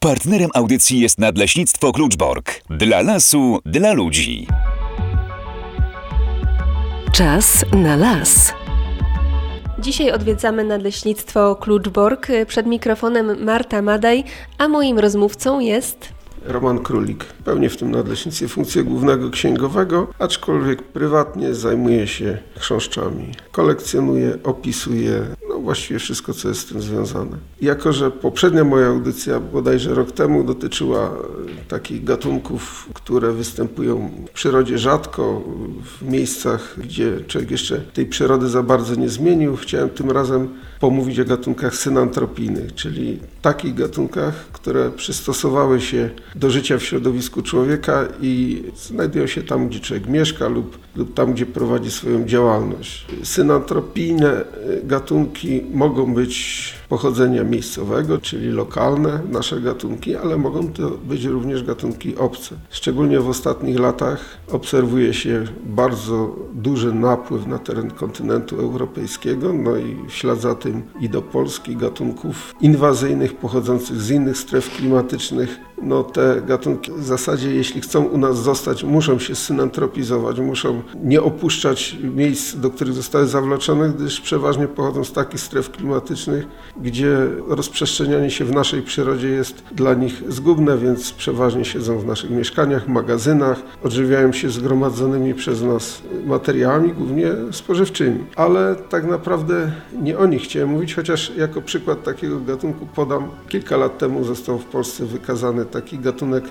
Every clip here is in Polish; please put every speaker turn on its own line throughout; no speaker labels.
Partnerem audycji jest Nadleśnictwo Kluczbork. Dla lasu, dla ludzi.
Czas na las.
Dzisiaj odwiedzamy Nadleśnictwo Kluczbork. Przed mikrofonem Marta Madaj, a moim rozmówcą jest...
Roman Królik. Pełnię w tym nadleśnictwie funkcję głównego księgowego, aczkolwiek prywatnie zajmuję się chrząszczami. Kolekcjonuję, opisuję, właściwie wszystko, co jest z tym związane. Jako że poprzednia moja audycja, bodajże rok temu, dotyczyła takich gatunków, które występują w przyrodzie rzadko, w miejscach, gdzie człowiek jeszcze tej przyrody za bardzo nie zmienił, chciałem tym razem pomówić o gatunkach synantropijnych, czyli takich gatunkach, które przystosowały się do życia w środowisku człowieka i znajdują się tam, gdzie człowiek mieszka lub tam, gdzie prowadzi swoją działalność. Synantropijne gatunki mogą być pochodzenia miejscowego, czyli lokalne, nasze gatunki, ale mogą to być również gatunki obce. Szczególnie w ostatnich latach obserwuje się bardzo duży napływ na teren kontynentu europejskiego, i w ślad za tym i do Polski gatunków inwazyjnych pochodzących z innych stref klimatycznych. Te gatunki w zasadzie, jeśli chcą u nas zostać, muszą się synantropizować, muszą nie opuszczać miejsc, do których zostały zawleczone, gdyż przeważnie pochodzą z takich stref klimatycznych, gdzie rozprzestrzenianie się w naszej przyrodzie jest dla nich zgubne, więc przeważnie siedzą w naszych mieszkaniach, magazynach, odżywiają się zgromadzonymi przez nas materiałami, głównie spożywczymi. Ale tak naprawdę nie o nich chciałem mówić, chociaż jako przykład takiego gatunku podam. Kilka lat temu został w Polsce wykazany taki gatunek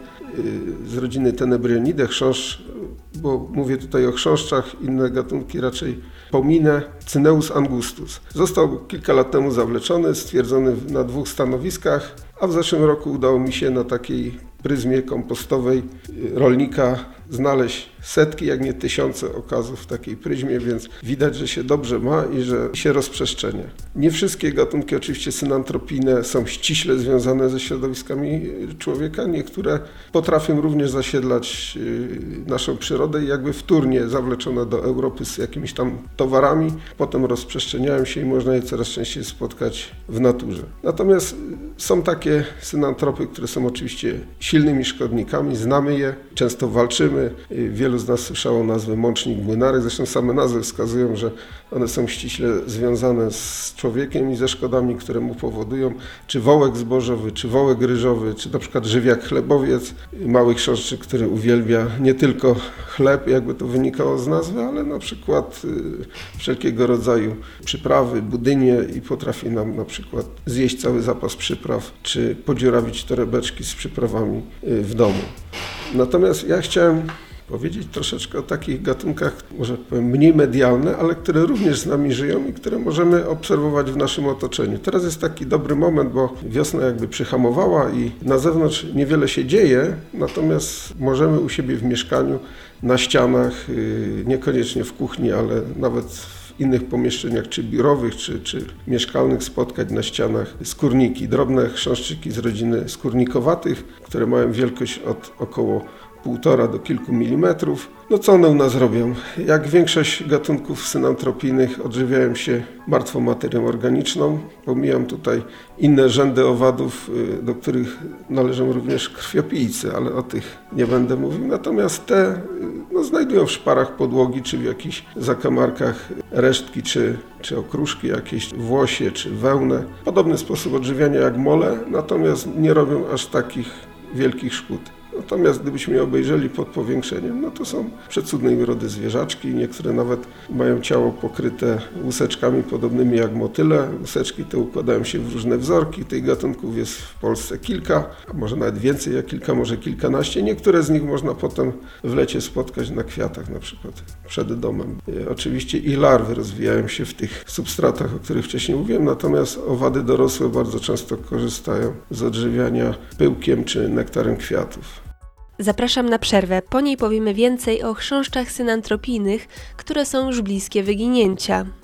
z rodziny Tenebrionidae, chrząszcz, bo mówię tutaj o chrząszczach, inne gatunki raczej pominę, Cyneus angustus. Został kilka lat temu zawleczony, stwierdzony na 2 stanowiskach, a w zeszłym roku udało mi się na takiej pryzmie kompostowej rolnika znaleźć setki, jak nie tysiące okazów w takiej pryzmie, więc widać, że się dobrze ma i że się rozprzestrzenia. Nie wszystkie gatunki oczywiście synantropijne są ściśle związane ze środowiskami człowieka. Niektóre potrafią również zasiedlać naszą przyrodę i jakby wtórnie zawleczone do Europy z jakimiś tam towarami, potem rozprzestrzeniają się i można je coraz częściej spotkać w naturze. Natomiast są takie synantropy, które są oczywiście silnymi szkodnikami, znamy je, często walczymy. Wielu z nas słyszało nazwę mącznik młynarek, zresztą same nazwy wskazują, że one są ściśle związane z człowiekiem i ze szkodami, które mu powodują, czy wołek zbożowy, czy wołek ryżowy, czy na przykład żywiak chlebowiec, mały chrząszczyk, który uwielbia nie tylko chleb, jakby to wynikało z nazwy, ale na przykład wszelkiego rodzaju przyprawy, budynie i potrafi nam na przykład zjeść cały zapas przypraw, czy podziurawić torebeczki z przyprawami w domu. Natomiast ja chciałem powiedzieć troszeczkę o takich gatunkach, może powiem mniej medialne, ale które również z nami żyją i które możemy obserwować w naszym otoczeniu. Teraz jest taki dobry moment, bo wiosna jakby przyhamowała i na zewnątrz niewiele się dzieje, natomiast możemy u siebie w mieszkaniu, na ścianach, niekoniecznie w kuchni, ale nawet w innych pomieszczeniach, czy biurowych, czy mieszkalnych spotkać na ścianach skórniki, drobne chrząszczyki z rodziny skórnikowatych, które mają wielkość od około 1,5 do kilku milimetrów. Co one u nas robią? Jak większość gatunków synantropijnych odżywiają się martwą materią organiczną. Pomijam tutaj inne rzędy owadów, do których należą również krwiopijcy, ale o tych nie będę mówił. Natomiast te znajdują w szparach podłogi, czy w jakichś zakamarkach resztki, czy okruszki, jakieś włosie, czy wełnę. Podobny sposób odżywiania jak mole, natomiast nie robią aż takich wielkich szkód. Natomiast gdybyśmy je obejrzeli pod powiększeniem, to są przecudnej urody zwierzaczki. Niektóre nawet mają ciało pokryte łuseczkami podobnymi jak motyle. Łuseczki te układają się w różne wzorki. Tych gatunków jest w Polsce kilka, a może nawet więcej jak kilka, może kilkanaście. Niektóre z nich można potem w lecie spotkać na kwiatach, na przykład przed domem. Oczywiście i larwy rozwijają się w tych substratach, o których wcześniej mówiłem, natomiast owady dorosłe bardzo często korzystają z odżywiania pyłkiem czy nektarem kwiatów.
Zapraszam na przerwę, po niej powiemy więcej o chrząszczach synantropijnych, które są już bliskie wyginięcia.